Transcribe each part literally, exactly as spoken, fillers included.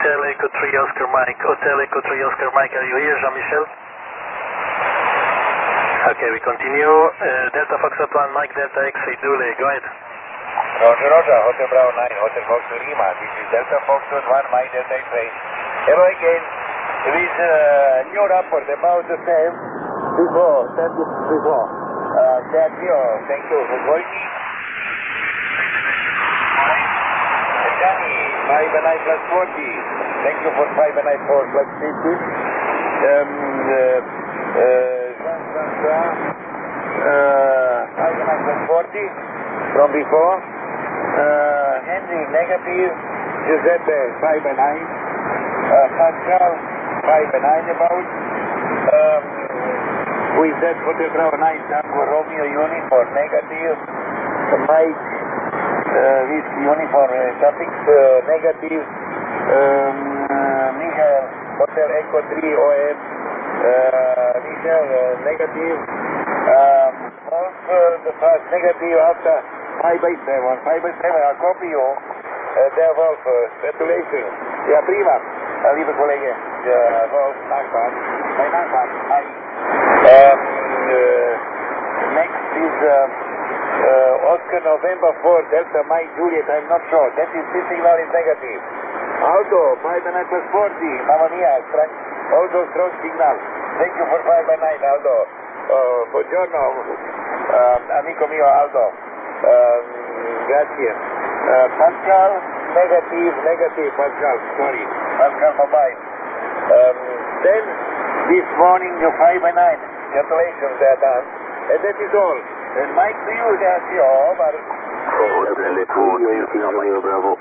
Hotel Echo three Oscar Mike, Hotel Echo three Oscar Mike, are you here, Jean-Michel? Okay, we continue. Uh, Delta Foxtrot one, Mike Delta X-ray, Dule, go ahead. Roger, Roger, Hotel Bravo nine, Hotel Foxtrot Lima, this is Delta Foxtrot one, Mike Delta X-ray. Hello again, with uh, new report about the same before, send it before. Uh, thank you, thank you for working. Johnny, five and nine plus forty. Thank you for five and nine four plus fifty. Um, uh, uh, Jean-François, uh, five and nine plus forty from before. Uh, Henry, negative. Giuseppe, five and nine. Uh, Pascal, five and nine about. Um, we said Hotel Bravo nine, Tango Romeo uniform, negative. Mike. Uh, with uniform uh, suffix uh, negative. Um, uh, Michael, Hotel Echo three O M, uh, Michael, uh, negative. Um, Wolf, uh, the first negative after five by seven. five by seven, I'll copy you. Uh, der Wolf, uh, congratulations. Ja, prima. Uh, liebe Kollege, der Wolf, Nachbarn. Mein Nachbarn, hi. Um, uh, next is... Uh, Uh, Oscar November four, Delta Mike Juliet, I'm not sure. That is, this signal is negative. Aldo, five and nine plus forty, Mamma Mia, strong, also strong signal. Thank you for five and nine, Aldo. Uh, buongiorno, um, amico mio Aldo. Um, grazie. Uh, Pascal, negative, negative, Pascal, sorry. Pascal, bye-bye. Um, then, this morning, you five and nine. Congratulations, they are done. And that is all. And Mike, to you, that's your over. Hotel Echo three Oscar Bravo.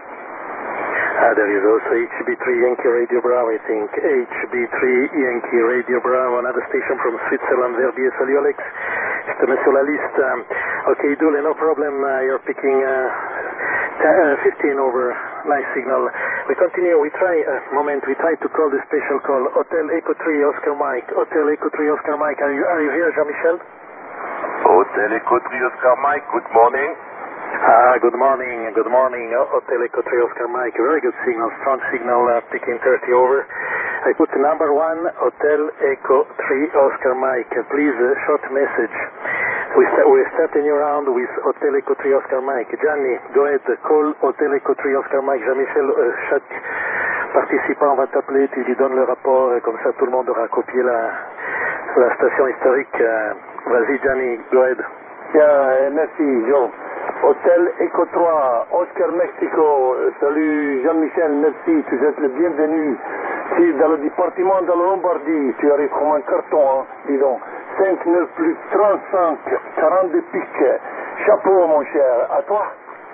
Uh, there is also H B three Yankee Radio Bravo, I think. H B three Yankee Radio Bravo, another station from Switzerland. Verbier, salut Alex. Je te mets sur la liste. Um, okay, Dule, no problem. Uh, you're picking uh, uh, fifteen over. Nice signal. We continue. We try, uh, moment, we try to call the special call. Hotel Echo three Oscar Mike. Hotel Echo three Oscar Mike. Are you, are you here, Jean-Michel? Hotel Echo three Oscar Mike, good morning. Ah, good morning, good morning. Hotel Echo three Oscar Mike, very good signal, strong signal, uh, picking thirty over. I put number one, Hotel Echo three Oscar Mike. Please, uh, short message. We st we're starting around with Hotel Echo three Oscar Mike. Gianni, go ahead, call Hotel Echo three Oscar Mike. Jean-Michel, euh, chaque participant va t'appeler, tu lui donnes le rapport, et comme ça tout le monde aura copié la, la station historique. Euh, Vas-y, Gianni, go ahead. Bien, merci, Joe. Hôtel Echo trois, Oscar Mexico. Salut, Jean-Michel, merci. Tu êtes le bienvenu. Si dans le département de la Lombardie, tu arrives comme un carton, hein, disons. cinq neuf plus trente-cinq, quarante-deux piques. Chapeau, mon cher. À toi.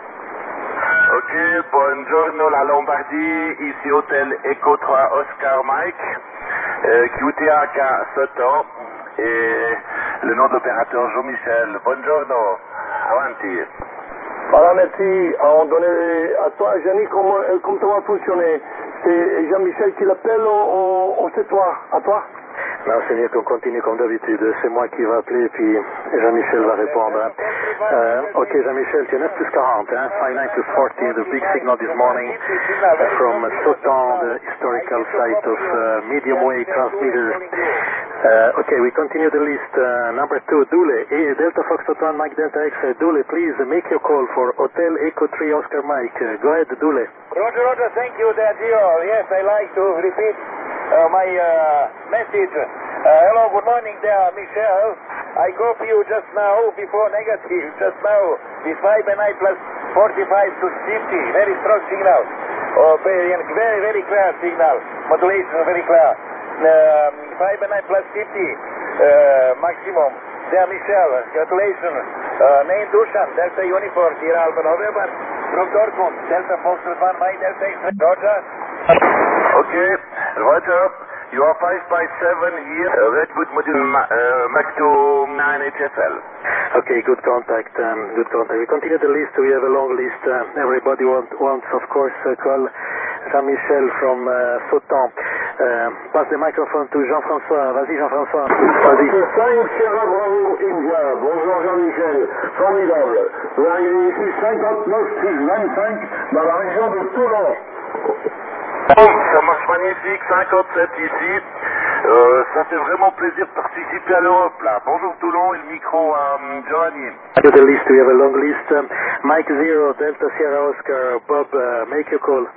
Ok, buongiorno la Lombardie. Ici Hôtel Echo trois Oscar Mike. Euh, Q T A K Soto. Et le nom d'opérateur Jean-Michel. Buongiorno. Avanti. Voilà, merci. On donnait à toi, Gianni, comment, comment ça va fonctionner? C'est Jean-Michel qui l'appelle ou, ou c'est toi? À toi? Non, c'est mieux qu'on continue comme d'habitude. C'est moi qui va appeler, puis Jean-Michel va répondre. Hein. Euh, ok, Jean-Michel, tu es neuf plus quarante, hein? five nine plus forty, the big signal this morning from Sautan, the historical site of uh, medium wave transmitter. Uh, okay, we continue the list. Uh, number two, Dule, eh, Delta Foxtrot one, Mike Delta X. Uh, Dule, please uh, make your call for Hotel Echo three Oscar Mike. Uh, go ahead, Dule. Roger, Roger, thank you, Daddio. Yes, I like to repeat uh, my uh, message. Uh, hello, good morning there, Michel. I copy you just now, before negative, just now, with five and nine plus forty-five to fifty. Very strong signal. Oh, very, very, very clear signal. Modulation, very clear. Um, five and nine plus fifty uh, maximum. There, Michel, congratulations. Uh, name Dushan, Delta Uniform, Sierra Alpha November, from Dortmund, Delta Foxtrot one, Mike Delta X. Roger. Okay, Roger. You are five by seven here, uh, Redwood Module uh, Mach two nine H F L. Okay, good contact, um, good contact. We continue the list, we have a long list. Uh, everybody want, wants, of course, uh, call Jean-Michel from uh, Sautan. Uh, passe le microphone to Jean-François. Vas-y, Jean-François. Vas-y. cinq Sierra Bravo India. Bonjour Jean-Michel. Formidable. Vous arrivez ici cinquante-neuf plus vingt-cinq dans la région de Toulon. Ça marche magnifique, cinquante-sept ici. Euh, ça fait vraiment plaisir de participer à l'Europe là. Bonjour Toulon et le micro à um, Giovanni. To the list, we have a long list. Um, Mike Zero, Delta Sierra Oscar, Bob, uh, make your call.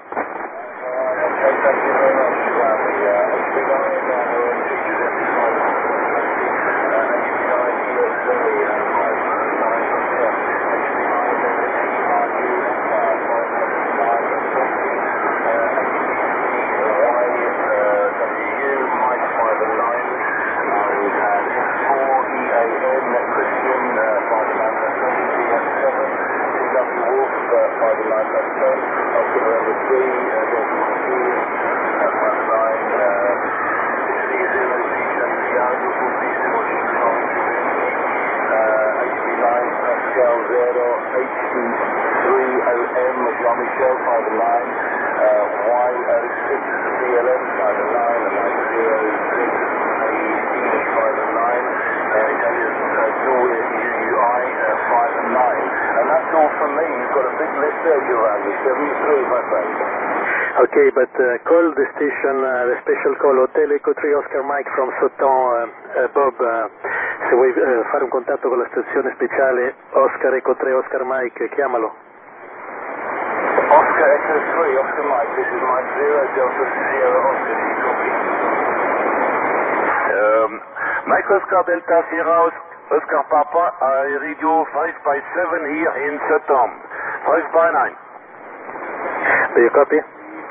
Jean-Michel, private line, uh, Y zero six C L M, private line, and like zero six A E private line, uh, Italian uh, Norway U U I, uh, private line. And that's all from me. You've got a big list there, Giovanni. seventy-three, my friend. Okay, but uh, call the station, uh, the special call, Hotel Eco tre Oscar Mike from Sauton, uh, uh, Bob, uh, se vuoi uh, fare un contatto con la stazione speciale Oscar Eco tre Oscar Mike, chiamalo. Oscar Echo three, Oscar Mike, this is Mike zero, Delta Sierra Oscar, do you copy? Um, Mike Oscar Delta Sierra Oscar Papa, uh, radio five by seven here in Sauton, five by nine. Do you copy?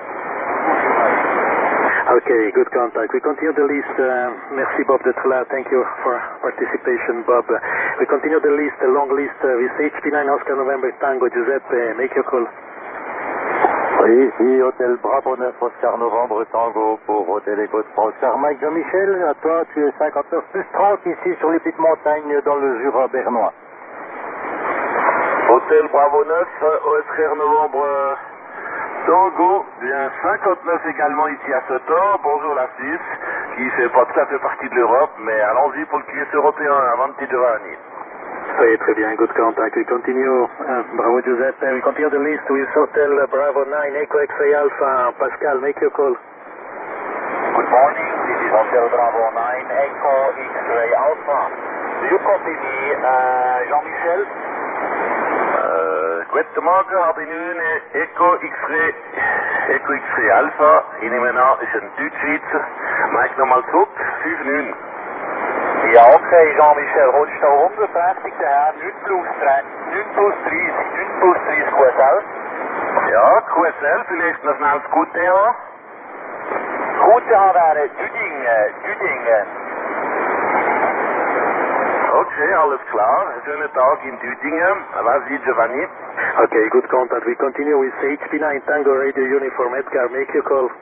Okay, good contact. We continue the list. Uh, merci Bob d'être là. Thank you for participation, Bob. Uh, we continue the list, a long list uh, with H P nine Oscar November Tango. Giuseppe, make your call. Oui, ici, Hôtel Bravo neuf, Oscar Novembre Tango pour Hôtel Éco trois Oscar Mike. Jean-Michel, à toi, tu es cinquante-neuf plus trente ici sur les petites montagnes dans le Jura bernois. Hôtel Bravo neuf, Oscar Novembre Tango, bien cinquante-neuf également ici à Sauton. Bonjour la Suisse, qui fait pas tout à fait partie de l'Europe, mais allons-y pour le Q S européen, Avanti Giovanni. Oui, très bien, good contact. We continue, uh, Bravo Giuseppe, we continue the list with Hotel Bravo nine, Echo X-Ray Alpha. Pascal, make your call. Good morning, this is Hotel Bravo nine, Echo X-Ray Alpha. Do you copy me, uh, Jean-Michel? Uh, Goedemorgen, habe nu een Echo X-Ray, Echo X-Ray Alpha. In mijn naam is een Duitswitser. Maak nogmaals op, vijf nu. Ja, okay, Jean-Michel, holst du hundertvijftig daher, nine plus dreißig, nine plus dreißig Q S L? Ja, Q S L, vielleicht noch schnell das Gute haben? Gute haben wäre Düdingen, Düdingen. Okay, alles klar. Schönen Tag in Düdingen. Vas-y, Giovanni. Okay, good contact. We continue with H P nine Tango Radio Uniform. Edgar, make your call.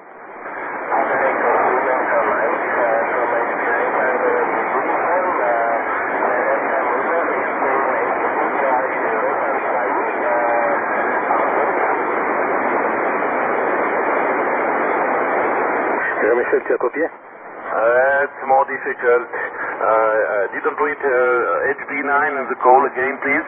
Jean-Michel, tu as copié? Uh, it's more difficult. Uh, uh, didn't read uh, H P nine and the call again, please.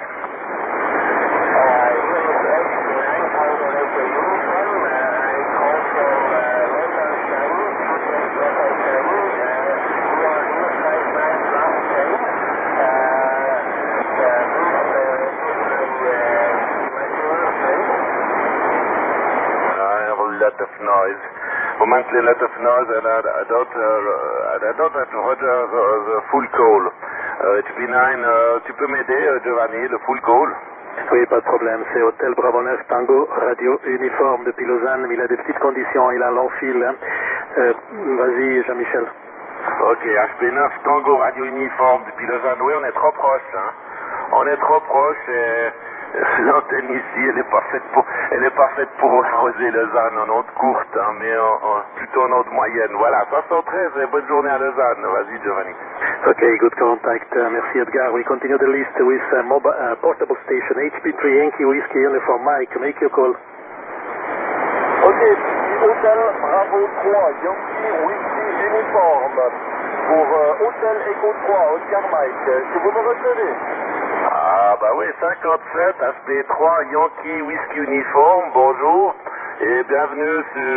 I have a lot of noise. Momently a lot of noise and I, I don't uh, I don't have heard the, the full call. Uh, H P nine, uh, tu peux m'aider, Giovanni, le full call? Oui, pas de problème. C'est Hôtel Bravo neuf Tango Radio Uniforme depuis Lausanne. Il a des petites conditions, il a un long fil. Hein. Euh, Vas-y, Jean-Michel. Ok, H P neuf Tango Radio Uniforme depuis Lausanne. Oui, on est trop proche. Hein. On est trop proche et l'antenne ici, elle est pas faite pour, elle est pas faite pour arroser Lausanne en onde courte, hein, mais en, en, plutôt en onde moyenne. Voilà, soixante-treize et bonne journée à Lausanne. Vas-y, Giovanni. Okay, good contact. Uh, merci, Edgar. We continue the list with uh, mobile, uh, portable station H P three Yankee Whiskey Uniform. Mike, make your call. Ok, Hôtel Bravo trois, Yankee Whiskey Uniforme pour euh, Hôtel Echo trois, Oscar Mike. Est-ce que vous me recevez? Ah bah oui, cinquante-sept, H P trois, Yankee Whisky Uniforme, bonjour et bienvenue sur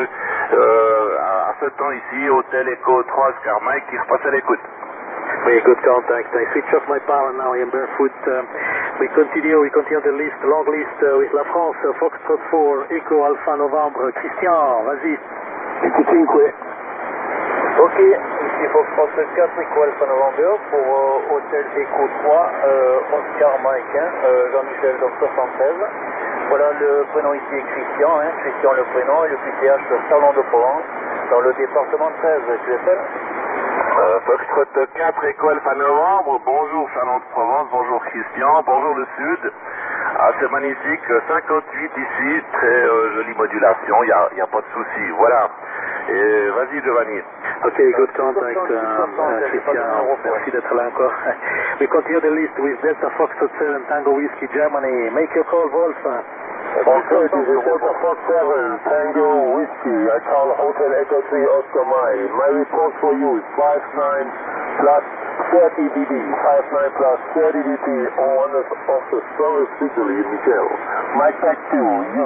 Euh, à, à ce temps ici, Hôtel Echo trois Oscar Mike qui repasse à l'écoute. Very good contact. I switch off my power now. I am barefoot. Um, we continue. We continue the list, long list uh, with La France, uh, Foxtrot four, Echo Alpha Novembre. Christian, vas-y. cinque. Ok, ici Foxtrot quatre, Echo Alpha Novembre pour euh, Hôtel Echo trois, euh, Oscar Mike, hein, euh, Jean-Michel, donc soixante-treize. Voilà, le prénom ici est Christian, hein, Christian le prénom, et le Q T H Salon de Provence, dans le département treize, Q S L. Euh, Foxtrot quatre, Echo Alpha Novembre, bonjour Salon de Provence, bonjour Christian, bonjour le Sud. Ah, c'est magnifique, cinquante-huit ici, très euh, jolie modulation, il n'y a, y a pas de souci, voilà. Et vas-y Giovanni. Ok, good contact, uh, uh, Christian. Merci d'être là encore. We continue the list with Delta Foxtrot seven, Tango Whiskey, Germany. Make your call, Wolf. Okay, this is Delta Fox seven, Tango Whiskey. I call Hotel Echo three Oscar Mike. My report for you is five nine plus thirty D B. five nine plus thirty D B on one of the strongest visually in Michel. Mike back to you.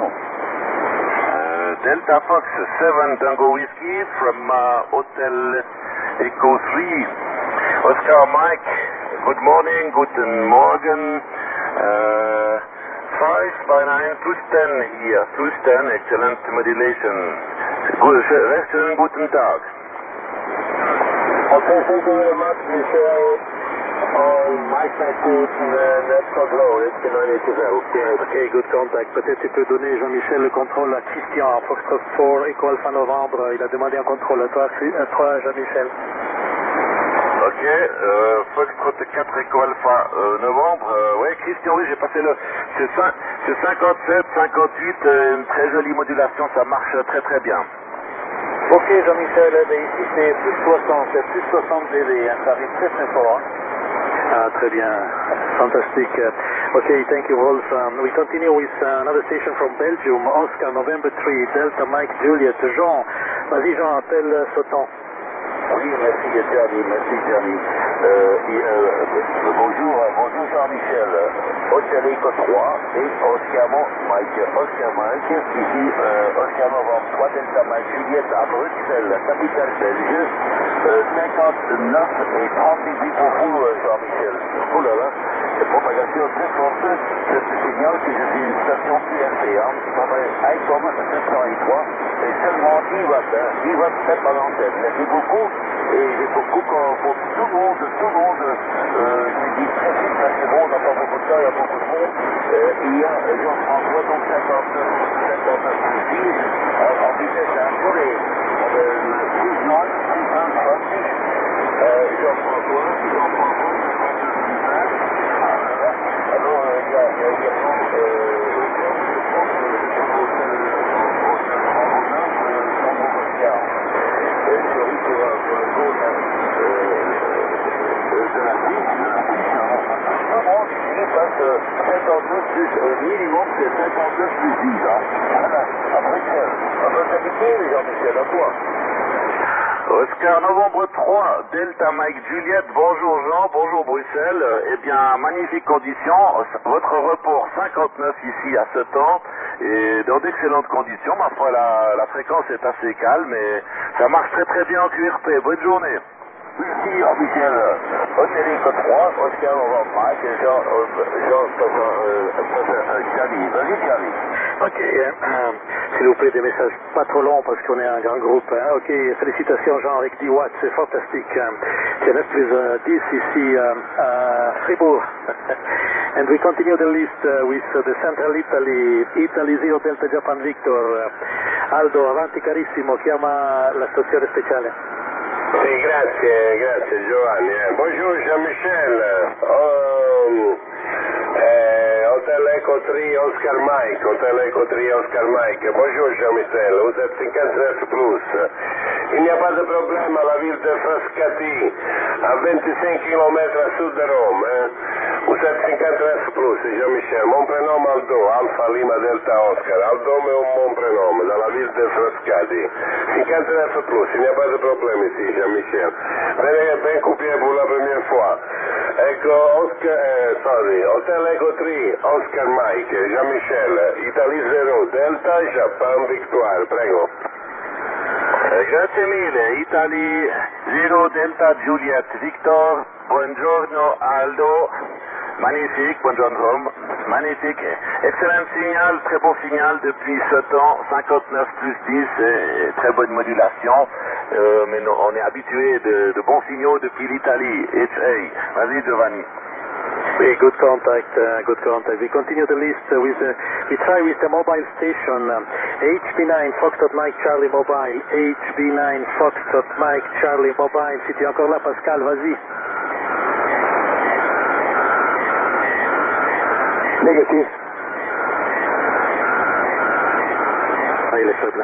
Uh, Delta Fox seven, Tango Whiskey from uh, Hotel Echo three Oscar Mike. Good morning, guten Morgen. Uh, five by nine plus ten here, plus ten, excellent modulation. Good, excellent, guten Tag. Okay, thank you very much, Michel. Oh, Mike McCoot, Net Control, it's the ninety-two. Ok, good contact. Peut-être tu peux donner, Jean-Michel, le contrôle à Christian, Foxtrot four, Echo Alpha Novembre. Il a demandé un contrôle à toi, à toi Jean-Michel. Ok, euh, Foxtrot quatre Echo Alpha euh, Novembre. Euh, ouais, Christian, oui, j'ai passé le. C'est cin- c'est cinquante-sept, cinquante-huit, euh, une très jolie modulation, ça marche très très bien. Ok Jean-Michel, eh bien, ici c'est plus soixante, c'est plus soixante D B, hein, ça arrive très très fort. Hein. Ah, très bien. Fantastic. Uh, okay, thank you, Wolf. Um, we continue with uh, another station from Belgium, Oscar, November three, Delta Mike Juliet. Jean, vas-y Jean, appelle uh, Sauton. Oui, merci Gianni, merci Gianni. Euh, et, euh, euh, bonjour, bonjour Jean-Michel. Hôtel Echo trois et Oscar Mike. Oscar Mike, ici euh, Oscar Novembre trois, Delta Mike Juliette à Bruxelles, la capitale belge. Euh, cinquante-neuf et trente débits pour vous, euh, Jean-Michel. Oh là là, c'est propagation très forte. Je te signale que je suis une station Q R P, hein, qui travaille à ICOM sept cent trois et seulement dix watts, hein, dix watts fait par l'antenne. Merci beaucoup. Et j'ai beaucoup pour tout le monde, tout le monde, euh, je dis très vite, là c'est bon, on n'a pas beaucoup de temps, il y a beaucoup de monde. Euh, il y a Jean-François, donc cinquante-neuf, cinquante-neuf plus dix, euh, en vitesse un peu les six nord, six un, trente-six. Euh, Jean-François, Jean-François, cinquante-neuf plus vingt. Alors, euh, il y a, il y a également, euh, je pense que le hôtel, hôtel Randonneur, son beau regard. Sorry pour, pour le call euh, euh, de la Suisse, de la Suisse. Non, non, ici, passe euh, cinquante-neuf plus, euh, minimum, c'est cinquante-neuf plus dix, hein. Voilà, à Bruxelles. À votre habitude, Jean-Michel, à toi. Oscar Novembre trois, Delta Mike Juliette, bonjour Jean, bonjour Bruxelles. Eh bien, magnifique condition, votre report cinquante-neuf ici à ce temps, et dans d'excellentes conditions. Ma foi, la, la fréquence est assez calme, et ça marche très très bien en Q R P. Bonne journée. Merci, Jean-Michel. Hôtel Echo trois, Oscar Novembre Mike, Jean, Jean, Jean, Gianni. Vas-y, Gianni. Ok, euh, s'il vous plaît, des messages pas trop longs parce qu'on est un grand groupe. Hein. Ok, félicitations Jean avec dix watts, c'est fantastique. C'est neuf plus uh, dix ici uh, à Fribourg. And we continue the list uh, with uh, the Central Italy, Italy zero Delta Japan Victor. Uh, Aldo, avanti carissimo, chiama la stazione speciale. Sì, grazie, grazie Giovanni. Eh. Bonjour Jean-Michel. Um, eh, Hotel Echo trois Oscar Mike, Hotel Echo trois Oscar Mike. Bonjour Jean-Michel, vous êtes cinquante-neuf plus. Il n'y a pas de problème à la ville de Frascati, à vingt-cinq kilomètres à sud de Rome. Hein. Vous êtes cinquante-neuf plus, Jean-Michel. Mon prénom Aldo, Alpha Lima Delta Oscar. Aldo est mon prénom, dans la ville de Frascati. cinquante-neuf plus, il n'y a pas de problème ici, Jean-Michel. Venez bien coupé pour la première fois. Ecco, Oscar, eh, sorry, Hotel Echo trois, Oscar Mike, Jean-Michel, Italie zero, Delta, Japan Victoire, prego. Eh, grazie mille, Italy zero Delta Juliet Victor, buongiorno Aldo, magnifique, buongiorno Rome, magnifique, excellent signal, très beau signal depuis sept ans, cinquante-neuf plus dix, et très bonne modulation, euh, mais non, on est habitué de, de bons signaux depuis l'Italie, H A, vas-y Giovanni. Okay, good contact, uh, good contact. We continue the list uh, with, uh, we try with the mobile station, um, H B nine Foxtrot Mike Charlie Mobile, H B nine Foxtrot Mike Charlie Mobile. Si tu es encore là, Pascal, vas-y. Négatif. Ah, il est faible.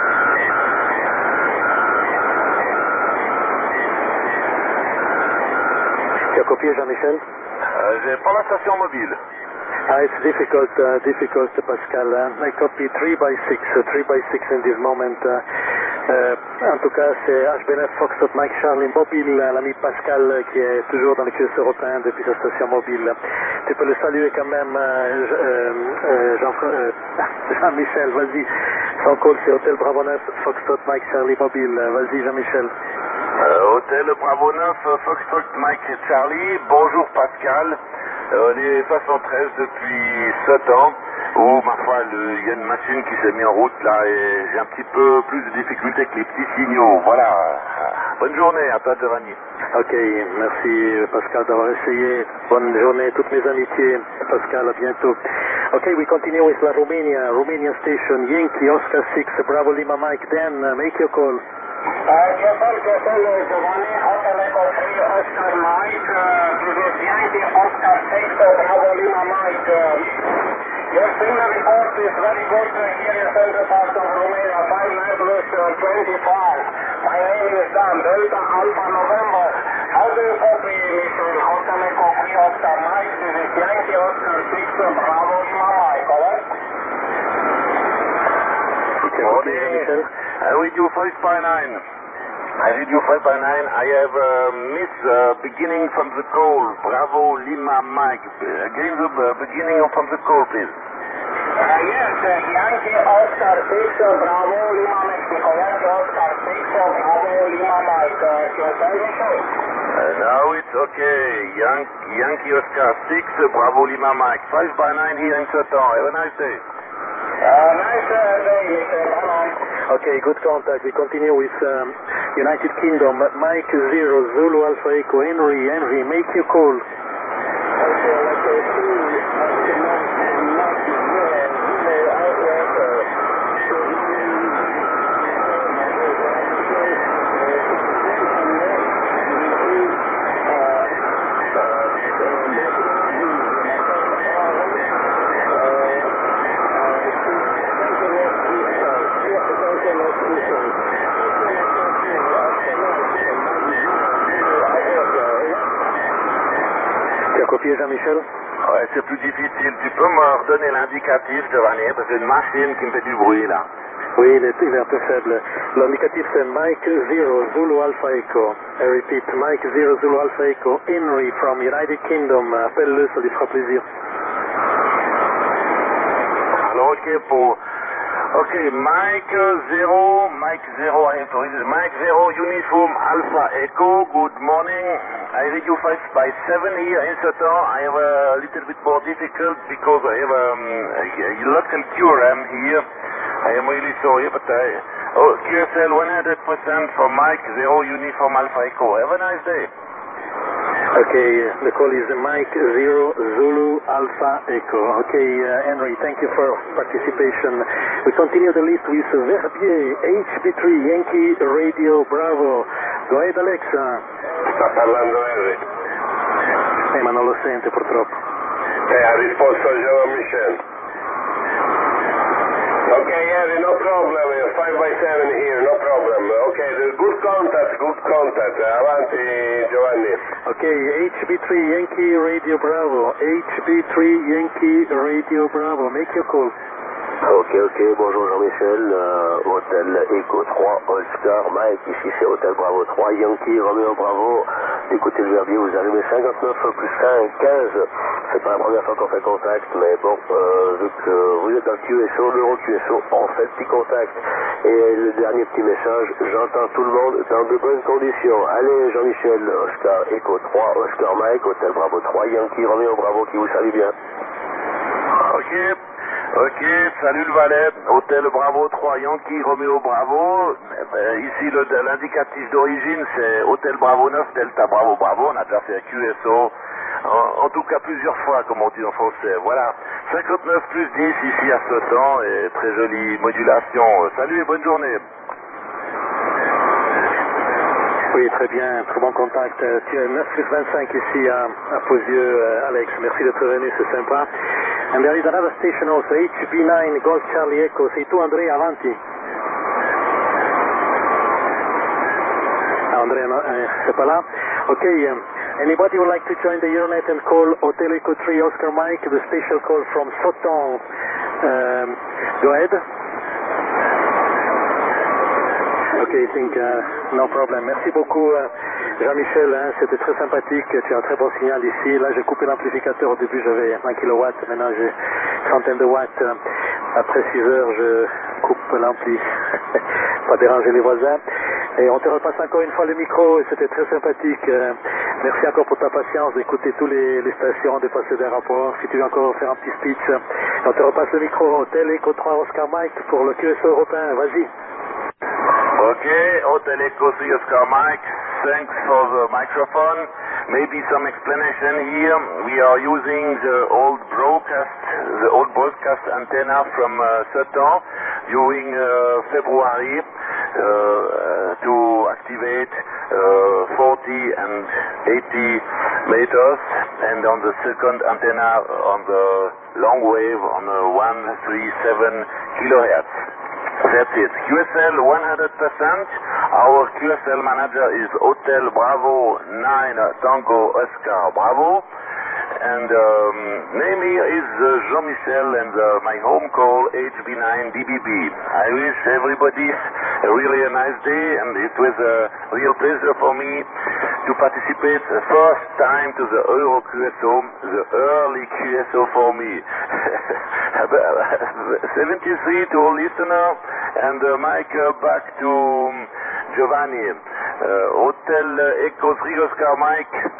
Tu as copié, Jean-Michel? Euh, j'ai pas la station mobile. Uh, it's difficult, uh, difficult, Pascal. Uh, I copy three by six, uh, three by six in this moment. Uh, uh, en tout cas, c'est H B neuf Foxtrot Mike Charlie Mobile, l'ami Pascal uh, qui est toujours dans le Q S européen depuis sa station mobile. Tu peux le saluer quand même, uh, uh, Jean, uh, Jean-Michel, vas-y. Son call, c'est Hôtel Bravo neuf Foxtrot Mike Charlie Mobile. Uh, vas-y, Jean-Michel. Euh, Hôtel Bravo neuf, Foxtrot Mike Charlie, bonjour Pascal. Euh, on est soixante-treize depuis sept ans, où ma foi, il y a une machine qui s'est mise en route là et j'ai un petit peu plus de difficultés que les petits signaux. Voilà. Bonne journée, à toi Giovanni. Ok, merci Pascal d'avoir essayé. Bonne journée, toutes mes amitiés. Pascal, à bientôt. Ok, we continue with La Romania, Romania Station, Yankee, Oscar six, Bravo Lima Mike, Dan, uh, make your call. Josel, Josel, Giovanni, Hotel Echo three, Oscar Mike, uh, this is Yankee, Oscar six, Bravo Lima Mike. Uh, your signal report is very good uh, here in central part of Romania, five nine plus twenty-five. My name is Dan, Delta Alpha November. How do you copy, Mister Hotel Echo three, Oscar Mike, this is Yankee, Oscar six, Bravo Lima Mike, correct? Morning. I read you five by nine. I read you five by nine. I have uh, missed the uh, beginning from the call. Bravo Lima Mike. Again the uh, beginning from the call, please. Uh, yes, uh, Yankee Oscar six, uh, Bravo Lima Mexico. Yankee Oscar six, uh, Bravo Lima Mike. Uh, can you tell me so? Uh, now it's okay. Yan Yankee Oscar six, uh, Bravo Lima Mike. five by nine here in Satan. Have a nice day. Uh, nice uh, day, Mister Bye-bye. Okay, good contact. We continue with um, United Kingdom. Mike zero, Zulu Alpha Echo, Henry, Henry, make your call. Okay, let's go through. Tu as copié Jean-Michel? Ouais, c'est plus difficile. Tu peux me redonner l'indicatif, Giovanni, parce que c'est une machine qui me fait du bruit là. Oui, il est, il est un peu faible. L'indicatif c'est Mike zero, Zulu Alpha Echo. I repeat, Mike zero, Zulu Alpha Echo, Henry from United Kingdom. Appelle-le, ça lui fera plaisir. Alors, ok, pour... Ok, Mike zero, Mike zero, Mike zero, Uniform Alpha Echo, good morning. I read you five by seven here in Satan. I have a little bit more difficult because I have um, a local Q R M here. I am really sorry, but I... Oh, Q S L one hundred percent for Mike zero, Uniform Alpha Echo. Have a nice day. Okay, the call is Mike zero, Zulu Alpha Echo. Okay, uh, Henry, thank you for participation. We continue the list with Verbier, H B three, Yankee Radio Bravo. Go ahead, Alexa. Sta parlando Henry. Eh, ma non lo sente purtroppo. Eh, ha risposto Jean-Michel. Okay, Henry, no problem. five by seven here, no problem. Okay, the good contact, good contact. Avanti, Giovanni. Okay, H B three, Yankee Radio Bravo. H B three, Yankee Radio Bravo. Make your call. Ok, ok, bonjour Jean-Michel, euh, Hôtel Echo trois, Oscar Mike, ici c'est Hôtel Bravo trois, Yankee, Romeo Bravo, écoutez le Verbier, vous arrivez cinquante-neuf plus cinq, quinze, c'est pas la première fois qu'on fait contact, mais bon, euh, vu que vous êtes dans le Q S O, l'Euro Q S O, on fait petit contact, et le dernier petit message, j'entends tout le monde dans de bonnes conditions. Allez Jean-Michel, Oscar Echo trois, Oscar Mike, Hôtel Bravo trois, Yankee, Romeo Bravo, qui vous salue bien. Ok. Ok, salut le Valais, Hôtel Bravo trois, Yankee, Romeo Bravo. Euh, ici le- l'indicatif d'origine c'est Hôtel Bravo neuf, Delta Bravo Bravo. On a déjà fait un Q S O, en, en tout cas plusieurs fois comme on dit en français. Voilà, cinquante-neuf plus dix ici à Sautan et très jolie modulation. Salut et bonne journée. Oui, très bien, très bon contact. Euh, Tu es neuf plus vingt-cinq ici à, à Posieux, euh, Alex. Merci d'être venu, c'est sympa. And there is another station also, H B nine, Golf Charlie Echo. Sei tu Andrea, avanti. Ah, Andrea, no, eh, c'est pas là. Okay, um, anybody would like to join the Euronet and call Hotel Echo three Oscar Mike, the special call from Sauton. Um, go ahead. Ok, I think uh, no problem. Merci beaucoup euh, Jean-Michel, hein, c'était très sympathique, tu as un très bon signal ici. Là j'ai coupé l'amplificateur, au début j'avais un kilowatt, maintenant j'ai une centaine de watts. Après six heures je coupe l'ampli, pas déranger les voisins. Et on te repasse encore une fois le micro et c'était très sympathique. Euh, merci encore pour ta patience d'écouter toutes les, les stations, de passer des rapports. Si tu veux encore faire un petit speech, on te repasse le micro. Hôtel Echo trois Oscar Mike pour le Q S O européen, vas-y. Okay, Hotel Echo three Oscar Mike, thanks for the microphone. Maybe some explanation here. We are using the old broadcast, the old broadcast antenna from uh, Sauton during uh, February uh, to activate uh, forty and eighty meters, and on the second antenna on the long wave on uh, one thirty-seven kilohertz. That's it. Q S L one hundred percent. Our Q S L manager is Hotel Bravo nine Tango Oscar Bravo. And um, name here is uh, Jean-Michel and uh, my home call H B nine D B B. I wish everybody a really a nice day, and it was a real pleasure for me to participate the first time to the Euro Q S O, the early Q S O for me. seventy-three to all listeners, and uh, Mike uh, back to um, Giovanni. Uh, Hotel uh, Echo three Oscar Mike uh,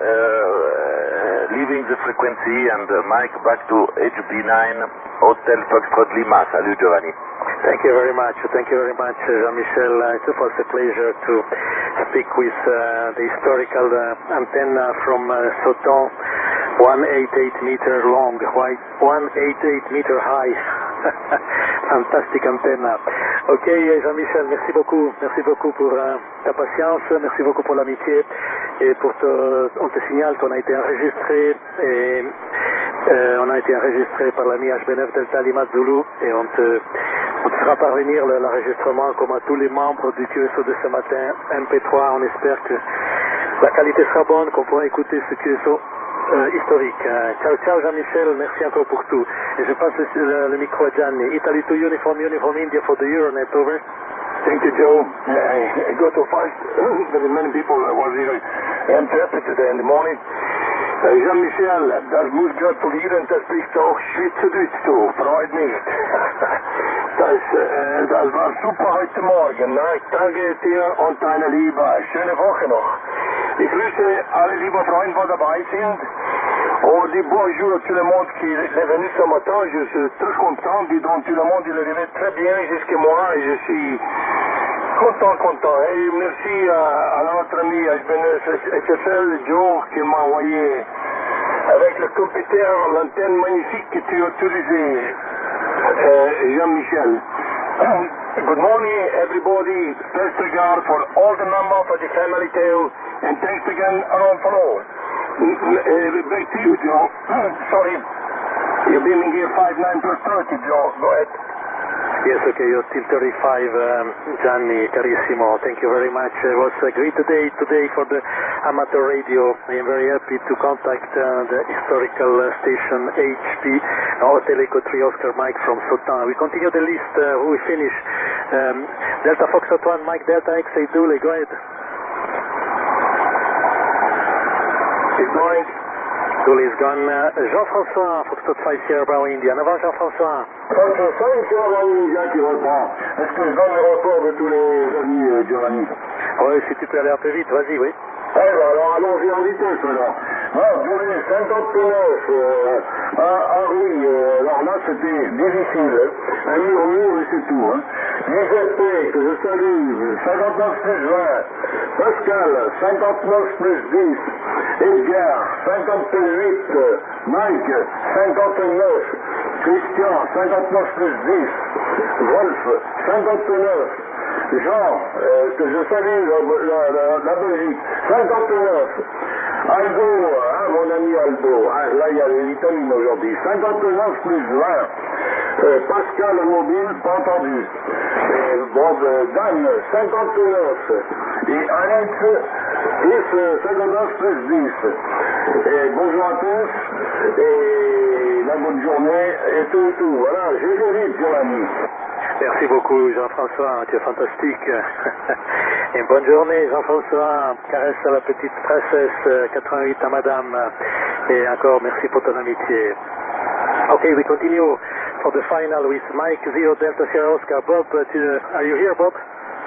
uh, leaving the frequency, and uh, Mike back to H B nine Hotel Foxtrot Lima. Salut Giovanni. Thank you very much. Thank you very much, Jean-Michel. Uh, it was a pleasure to speak with uh, the historical uh, antenna from uh, Sauton, one hundred eighty-eight meter long, one hundred eighty-eight meter high. Fantastique antenna. Ok, Jean-Michel, merci beaucoup. Merci beaucoup pour uh, ta patience, merci beaucoup pour l'amitié. Et pour te, on te signale qu'on a été enregistré et euh, on a été enregistré par l'ami H B neuf Delta Lima Zulu, et on te, on te fera parvenir l'enregistrement comme à tous les membres du Q S O de ce matin, M P trois. On espère que la qualité sera bonne, qu'on pourra écouter ce Q S O euh, historique. Euh, ciao, ciao Jean-Michel, merci encore pour tout. Et je passe le, le, le micro à Gianni. Italy to Uniform, Uniform India for the Euronet, over. Thank you, Joe. I, I got to find very many people was here interpret today in the morning. Uh, Jean-Michel, das muss gratulieren, das spricht auch Schweizerdeutsch, du. Freut mich. Das, äh, das war super heute Morgen. Na, ich danke dir und deiner Liebe. Schöne Woche noch. Ich grüße alle lieben Freunde, die dabei sind. On dit bonjour à tout le monde qui est venu ce matin. Je suis très content. Dis donc, tout le monde il est arrivé très bien jusqu'à moi et je suis content, content. Et merci à, à notre ami H B neuf H S L, Joe, qui m'a envoyé avec le computer l'antenne magnifique que tu as utilisée, euh, Jean-Michel. Good morning, everybody. Best regard for all the members of the family tale, and thanks again around for all. Uh, back to you, Joe. Sorry, you're beaming here five nine plus thirty, Joe. Go ahead. Yes, okay, Hotel thirty-five, um, Gianni, carissimo, thank you very much. It was a great day today for the amateur radio. I am very happy to contact uh, the historical uh, station H P, Hotel Echo three Oscar Mike from Sautin. We continue the list, uh, we finish. Um, Delta Foxtrot one, Mike Delta X eight Dooley, go ahead. He's going. Dooley is gone. Uh, Jean-François, Foxtrot five Sierra Bravo India. En avant Jean-François. Jean-François, Sierra Bravo India qui reprend. Est-ce que je donne le report de tous les amis, euh, Giovanni? Oui, si tu peux aller un peu vite, vas-y, oui. Eh ben alors allons-y en vitesse alors. Ah, Dooley, cinquante-neuf. Euh, ah, ah oui, euh, alors là c'était difficile. Un murmure et c'est tout. Hein. Giuseppe, que je salue, cinquante-neuf plus vingt. Pascal, cinquante-neuf plus dix. Edgar, cinquante-huit. Mike, cinquante-neuf. Christian, cinquante-neuf plus dix. Wolf, cinquante-neuf. Jean, euh, que je salue la, la, la, la Belgique, cinquante-neuf. Aldo, hein, mon ami Aldo, hein, là il y a les vitamines aujourd'hui, cinquante-neuf plus vingt. Euh, Pascal Mobile, pas entendu. Et Bob, euh, Dan, cinquante-neuf. Et Alex, dix, cinquante-neuf plus dix. Et bonjour à tous, et la bonne journée, et tout, et tout. Voilà, j'ai vu vite, Giovanni. Merci beaucoup Jean-François, tu es fantastique. Et bonne journée Jean-François, caresse à la petite princesse, quatre-vingt-huit à madame. Et encore merci pour ton amitié. Okay, we continue for the final with Mike Zero Delta Sierra Oscar. Bob, uh, to, are you here, Bob?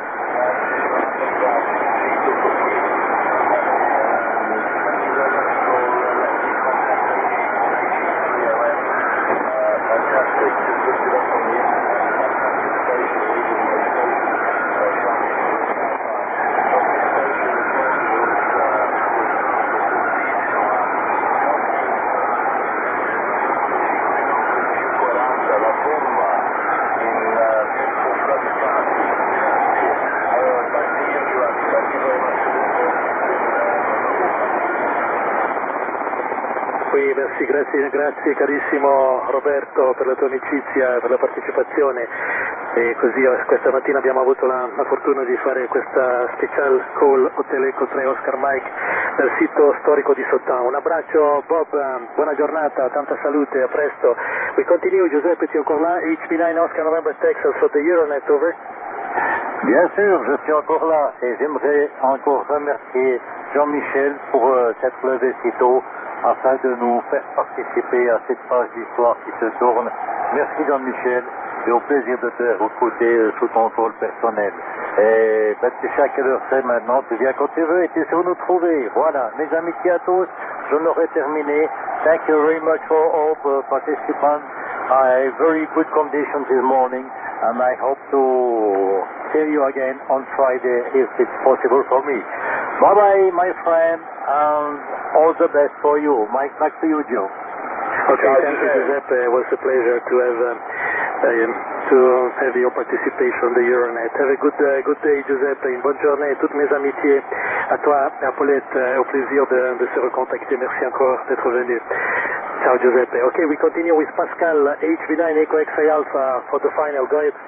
Oui, merci, grazie, grazie carissimo Roberto per la tua amicizia e per la partecipazione. E così questa mattina abbiamo avuto la, la fortuna di fare questa special call Hotel Echo tre Oscar Mike dal sito storico di Sautin. Un abbraccio Bob, buona giornata, tanta salute, a presto. We continue, Giuseppe, tu es encore là, H B nine Oscar November Texas for the Euronet, over. Bien sûr, je suis encore là et j'aimerais encore remercier Jean-Michel pour euh, s'être levé si tôt afin de nous faire participer à cette page d'histoire qui se tourne. Merci Jean-Michel et au plaisir de te recruter sous ton contrôle personnel. Et ben, tu sais à quelle heure c'est maintenant, tu viens quand tu veux et tu sais où nous trouver. Voilà, mes amitiés à tous, je l'aurai terminé. Thank you very much for all the participants. I have very good conditions this morning and I hope to see you again on Friday if it's possible for me. Bye bye my friend and all the best for you. Mike, back to you, Joe. Okay, thank you Giuseppe, it was a pleasure to have um, um, to have your participation on the Euronet. Have a good, uh, good day Giuseppe, une bonne journée, toutes mes amitiés à toi, à Paulette, euh, au plaisir de, de se recontacter, merci encore d'être venu. Ciao Giuseppe. Okay, we continue with Pascal, H B nine Echo X-Ray Alpha for the final, go ahead.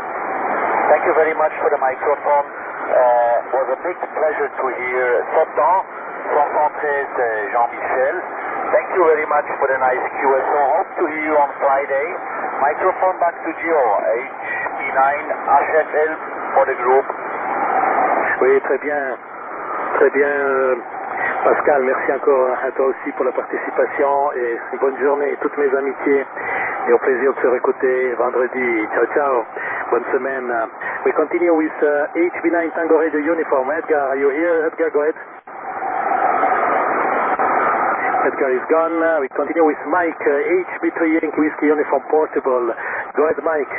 Thank you very much for the microphone. Uh, it was a big pleasure to hear Sautin, soixante-treize Jean-Michel. Thank you very much for the nice Q S O. Hope to hear you on Friday. Microphone back to Gio, H B nine H F L for the group. Oui, très bien. Très bien, euh, Pascal. Merci encore à toi aussi pour la participation et une bonne journée. Toutes mes amitiés et au plaisir de se réécouter vendredi. Ciao, ciao. Bonne semaine. We continue with uh, H B nine Tango Radio uniform. Edgar, are you here? Edgar, go ahead. Edgar is gone. Uh, we continue with Mike, uh, H B three Yankee Whiskey Uniform Portable. Go ahead, Mike.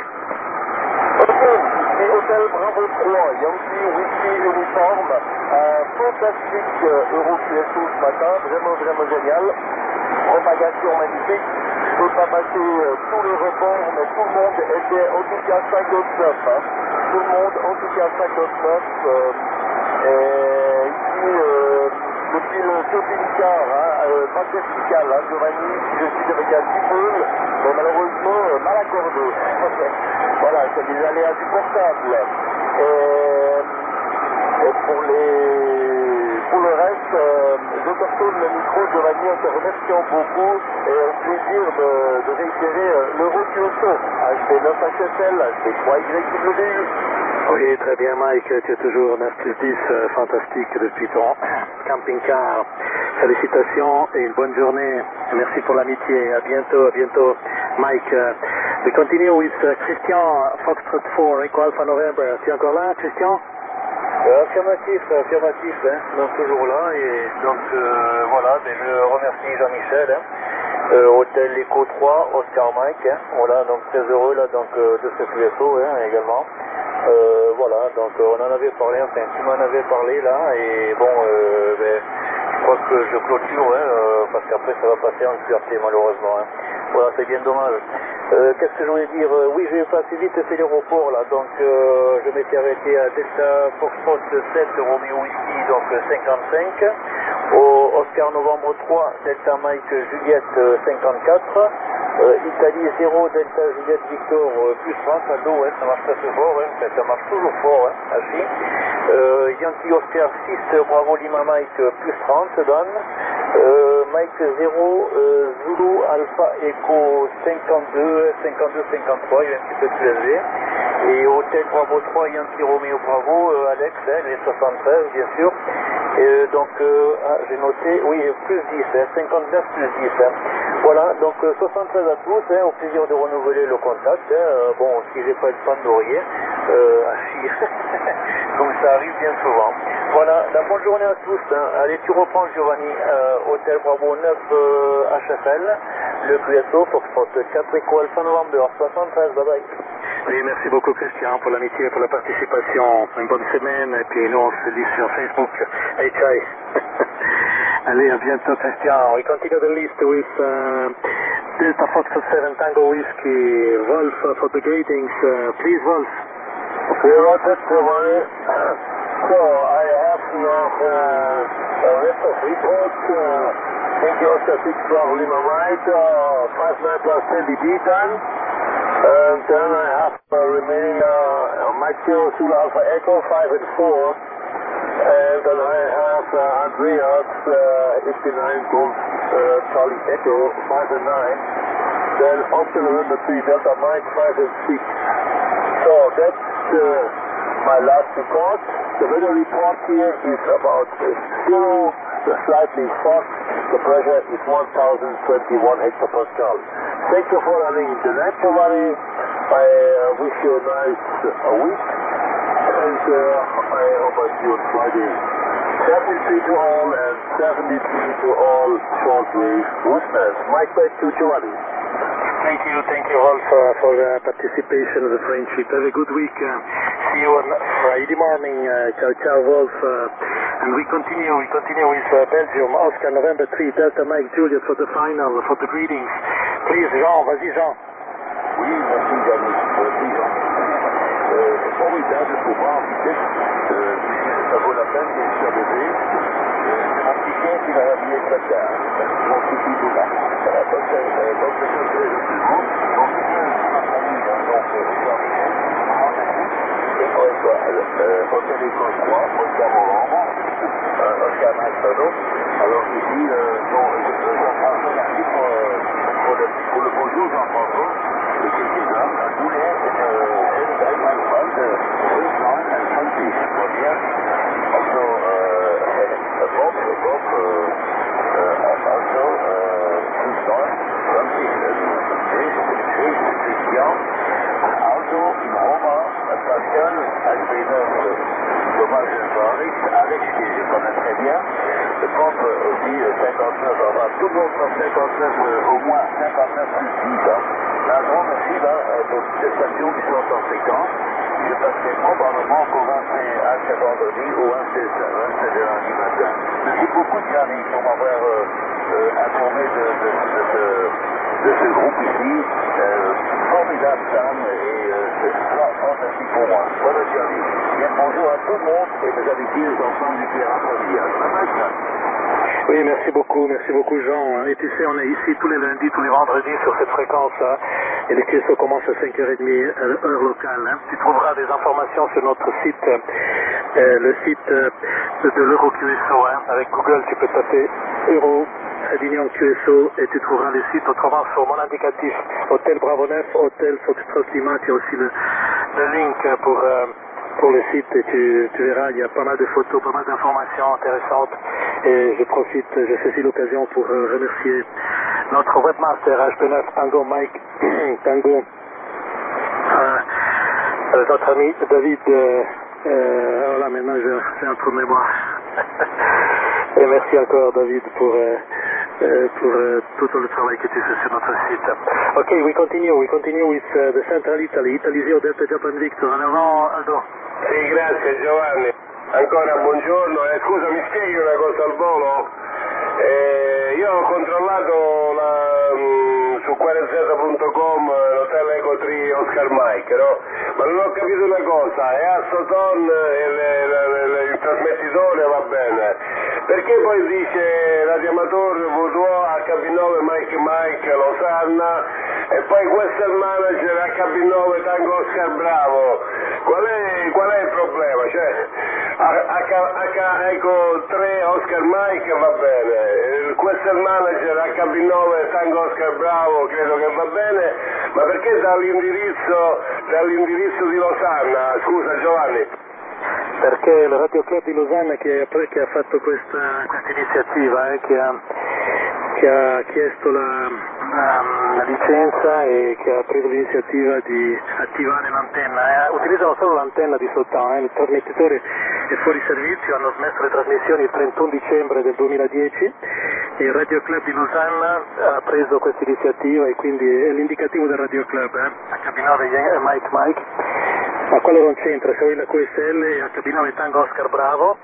Ici Hotel Bravo trois, Yankee Whiskey Uniform. Un fantastique euh, Euro Q S O ce matin, vraiment, vraiment génial. Propagation magnifique. Je ne peux pas passer euh, tous les reports, mais tout le monde était en tout cas cinquante-neuf. Hein. Tout le monde en tout cas cinquante-neuf. Euh, et ici, euh, depuis le shopping car, hein, euh, pas vertical, hein, Giovanni, je suis avec un petit peu, mais malheureusement euh, mal accordé. Voilà, c'est les aléas du portable. Et, et pour, les, pour le reste, euh, je te retourne le micro, Giovanni, en te remerciant beaucoup et un plaisir de, de réitérer euh, l'Euro Q S O, H B neuf H S L, H B trois Y W. Oui, très bien Mike, tu es toujours neuf plus dix, euh, fantastique depuis ton camping-car. Félicitations et une bonne journée. Merci pour l'amitié. À bientôt, à bientôt Mike. Uh, we continue with uh, Christian, Foxtrot four, Echo Alpha November. Tu es encore là, Christian? Euh, affirmatif, affirmatif, hein, donc toujours là, et donc euh, voilà, ben, je remercie Jean-Michel, hein, euh, Hôtel Echo trois, Oscar Mike, hein, voilà, donc très heureux là, donc euh, de ce Q S O hein, également. Euh, voilà, donc euh, on en avait parlé, enfin tu m'en avais parlé là, et bon, euh, ben, je crois que je clôture, hein, euh, parce qu'après ça va passer en Q R T malheureusement. Hein. Voilà, c'est bien dommage. Euh, Qu'est-ce que je voulais dire? euh, Oui, j'ai passé vite fait l'aéroport là, donc euh, je m'étais arrêté à Delta Foxtrot sept, Romeo Whisky, donc cinquante-cinq, au Oscar Novembre trois, Delta Mike Juliette cinquante-quatre, euh, Italie zéro, Delta Juliette Victor euh, plus trente, à l'eau, hein, ça marche très fort, hein, enfin, ça marche toujours fort, hein, à Chi. Euh, Yankee Oscar six, Bravo Lima Mike plus trente, Dan. Euh, Mike zéro, euh, Zulu Alpha Echo cinquante-deux, cinquante-deux, cinquante-trois, il est un petit peu plus élevé. Et Hôtel Bravo trois, Yankee Romeo Bravo, euh, Alex, hein, les soixante-treize bien sûr. Et euh, donc, euh, ah, j'ai noté, oui, plus dix, hein, cinquante-neuf plus dix. Hein. Voilà, donc euh, soixante-treize à tous, hein, au plaisir de renouveler le contact. Hein, euh, bon, si j'ai pas le temps de laurier, euh, à chier, comme ça arrive bien souvent. Voilà, la bonne journée à tous. Hein. Allez, tu reprends Giovanni, euh, Hôtel Bravo neuf euh, H F L, le Q S O, Foxtrot quatre Echo Alpha November, soixante-treize, bye bye. Oui, merci beaucoup Christian pour l'amitié et pour la participation. Une bonne semaine et puis nous on se dit sur Facebook. Hey Chai. Allez, à bientôt Christian. We continue the list with uh, Delta Foxtrot seven Tango Whiskey, Wolf uh, for the greetings. Uh, please Wolf. Roger, Giovanni. So I have your uh, a list of reports. Uh, Thank you, Oscar six Bravo Lima Mike, uh, five nine plus ten D B done. And then I have uh, remaining uh, Mike zero Zulu Alpha Echo five and four. And then I have uh, Andreas uh, eighty-nine Golf uh, Charlie Echo five and nine. Then Oscar November three Delta Mike five and six. So that's uh, my last report. The weather report here is about uh, zero, slightly fog. The pressure is one thousand twenty-one hectopascal. Thank you for running the net, Giovanni. I uh, wish you a nice uh, week. And uh, I hope I see you on Friday. seventy-three to all and seventy-three to all shortwave listeners. Mike back to Giovanni. Thank you, thank you all for, for uh, participation of the friendship. Have a good week. Uh, see you on Friday morning. Uh, ciao, ciao, Wolf. Uh, and we continue, we continue with uh, Belgium. Oscar November three, Delta Mike Juliet for the final, for the greetings. Please, Jean, vas-y, Jean. Oui, merci, Jean. Merci, Jean. Euh, c'est formidable pour moi, en fait. Euh, ça vaut la peine de se lever. C'est mon petit chien qui va habiller très tard. C'est mon petit Doula. Voilà, donc, euh, donc je suis très heureux. Donc, ma famille, donc, Jean-Michel, École Étoile, euh, Hôtel École trois, Oscar Novembre, euh, Oscar Mike Pano. Alors ici, euh, donc, Jean-François, merci pour, euh, pour, le, pour le bonjour, Jean-François. Et quelques hommes, un boulet, euh, une belle malfante, Friesland and Country. Très bien. Also, uh, Bob, Bob, uh, uh, also, uh, Friesland, Country, Christian, also in Roma, Pascal, H B neuf, Thomas Paris, Alex, qui je connais très bien, Bob aussi, cinquante-neuf, enfin, tout le monde cinquante-neuf, euh, au moins cinquante-neuf plus dix, hein. Un grand merci là, de cette station qui sont en fréquence. Je passerai probablement qu'au vingt-et-un ce vendredi ou vingt-sept lundi matin. Merci beaucoup, Gianni, pour m'avoir euh, euh, informé de, de, de, de, de ce groupe ici. Euh, formidable, Sam, et euh, c'est fantastique pour moi. Voilà, Gianni. Bien Bonjour à tout le monde et mes amitiés aux enfants du Pierre familial. Oui, merci beaucoup, merci beaucoup Jean. Et tu sais, on est ici tous les lundis, tous les vendredis sur cette fréquence, hein, et les Q S O commencent à cinq heures trente heure locale. Hein. Tu trouveras des informations sur notre site, euh, le site euh, de l'Euro Q S O. Hein. Avec Google, tu peux taper Euro Avignon Q S O et tu trouveras les sites. Autrement, sur mon indicatif, Hôtel Bravo neuf, Hôtel Foxtrot Lima, tu as aussi le, le link pour... Euh, pour le site et tu, tu verras, il y a pas mal de photos, pas mal d'informations intéressantes et je profite, je saisis l'occasion pour euh, remercier notre webmaster H P neuf Tango Mike Tango, euh, euh, notre ami David, euh, euh, voilà maintenant j'ai un trou de mémoire et merci encore David pour euh, Uh, pour uh, tutto il travail che tu fais sur notre site. Ok, we continue, we continue with uh, the Central Italy, Italy zero Delta Japan Victor. En avant, Aldo. Sì, grazie Giovanni. Ancora buongiorno. Eh, scusa, mi spieghi una cosa al volo? Eh, io ho controllato la, mh, su quarez punto com l'hotel Eco tre Oscar Mike, no? Ma non ho capito una cosa, è a Soton il, il, il trasmettitore va bene, perché poi dice radioamatore V due H B nove Mike Mike Losanna e poi Western Manager H B nove Tango Oscar Bravo? Qual è, qual è il problema? Cioè, H Eco tre Oscar Mike va bene, il Western Manager H B nove Tango Oscar Bravo credo che va bene, ma perché dall'indirizzo, dall'indirizzo di Losanna? Scusa Giovanni. Perché il Radio Club di Losanna che, che ha fatto questa, questa iniziativa, eh, che, ha, che ha chiesto la, la, la licenza e che ha preso l'iniziativa di attivare l'antenna. Eh, utilizzano solo l'antenna di Soton, eh, il trasmettitore è fuori servizio, hanno smesso le trasmissioni il trentuno dicembre del duemiladieci e il Radio Club di Losanna ha preso questa iniziativa e quindi è l'indicativo del Radio Club, eh, H B nove Mike Mike. Ma quello non c'entra, se vuoi la Q S L H B nove Tango Oscar Bravo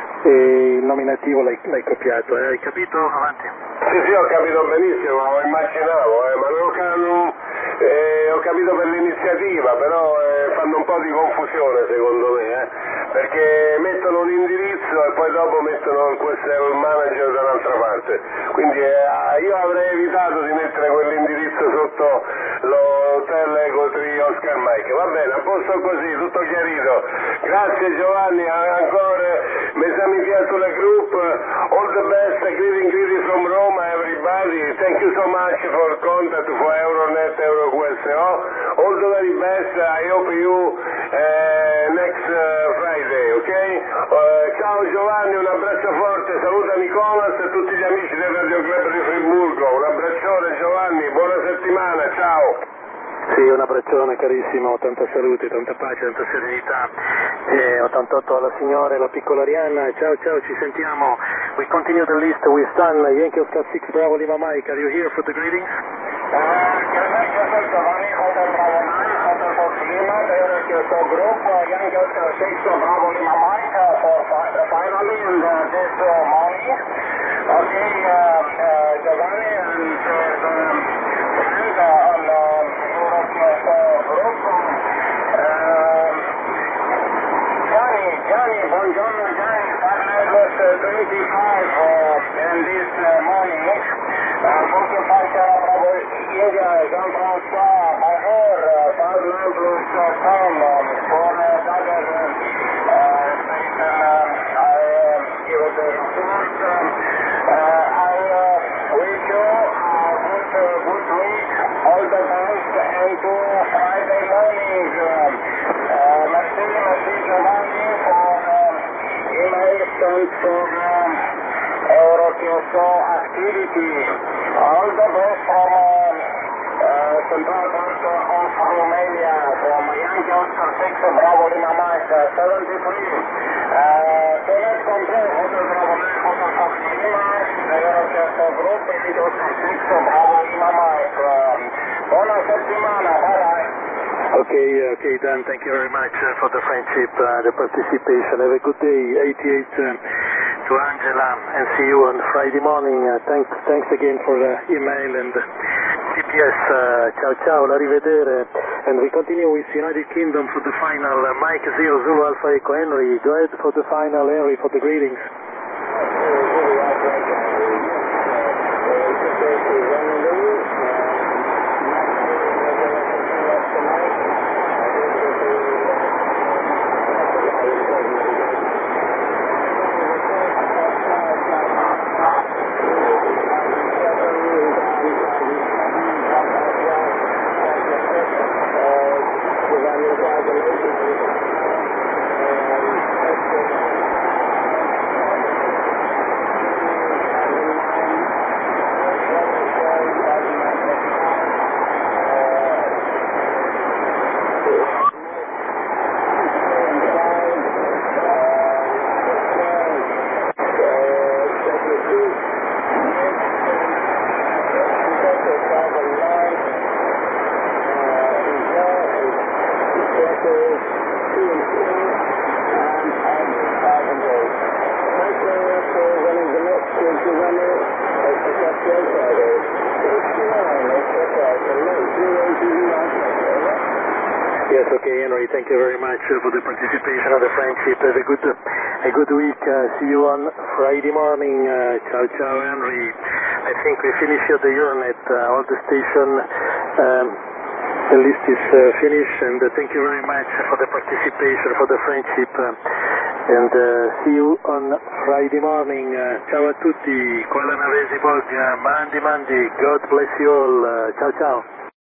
e il nominativo l'hai, l'hai copiato, eh? Hai capito? Avanti. Sì, sì, ho capito benissimo, immaginavo, eh, ma non ho, eh, ho capito per l'iniziativa, però eh, fanno un po' di confusione secondo me, eh, perché mettono l'indirizzo e poi dopo mettono il Q S L manager da un'altra parte, quindi eh, io avrei evitato di mettere quell'indirizzo sotto l'hotel Eco tre Oscar Mike. Va bene, a posto così, tutto chiarito. Grazie Giovanni, ancora mes amitiés sur le group, all the best, greeting greeting from Roma everybody, thank you so much for contact for Euronet Euro Q S O, all the very best, I hope you uh, next uh, Friday, ok? Uh, ciao Giovanni, un abbraccio forte, saluta Nicolas e tutti gli amici del Radio Club di Friburgo, un abbraccione Giovanni, buona settimana, ciao! Sì, un abbraccione carissimo, tanta salute, tanta pace, tanta serenità. E ottantotto alla signora e la piccola Arianna. Ciao ciao, ci sentiamo. We continue the list with Stan, Yankee Oscar six Bravo Lima Mike. Are you here for the greetings? Uh, Giovanni, Hotel Bravo nine, Hotel Fox Lima, the Q S O group, uh, Yankee Oscar six Bravo Lima Mike uh, for fi- finally in uh, this uh, morning. Okay, uh, uh, Giovanni and uh, the friend uh, on uh, Gianni, buongiorno Gianni, Farnellos twenty-five uh, in this uh, morning, uh, forty-five Sierra Bravo India, Jean-François, bonjour, Farnellos plus ten um, for uh, Dagger uh, station, um, I uh, give it the report, um, uh, I uh, wish you a good, uh, good week, all the best, and to Friday morning, um, uh, merci, merci Giovanni for um, email sent for um, Euro Q S O activity. All the best from um, uh, Central Bank of Romania, from Yankee Oscar six Bravo Lima Mike uh, seventy-three. Uh, so let's compare Hotel Bravo nine, Hotel Fox Lima, the Euro Q S O group, Yankee Oscar six Bravo Lima Mike. Um, buona settimana, bye bye. Okay, okay, Dan, thank you very much uh, for the friendship, uh, the participation. Have a good day, eighty-eight uh, to Angela, and see you on Friday morning. Uh, thanks, thanks again for the email and C P S, uh, ciao ciao, la rivedere, and we continue with United Kingdom for the final, uh, Mike zero Zulu Alpha Echo Henry, go ahead for the final, Henry, for the greetings. Yes, okay, Henry, thank you very much uh, for the participation of the friendship. Have a good, a good week. Uh, see you on Friday morning. Uh, ciao, ciao, Henry. I think we finished at the Euronet, uh, all the station. Um, the list is uh, finished, and uh, thank you very much for the participation, for the friendship. Uh, and uh, see you on Friday morning. Uh, ciao a tutti. Quella Navesi Bolga. Mandi, mandi. God bless you all. Uh, ciao, ciao.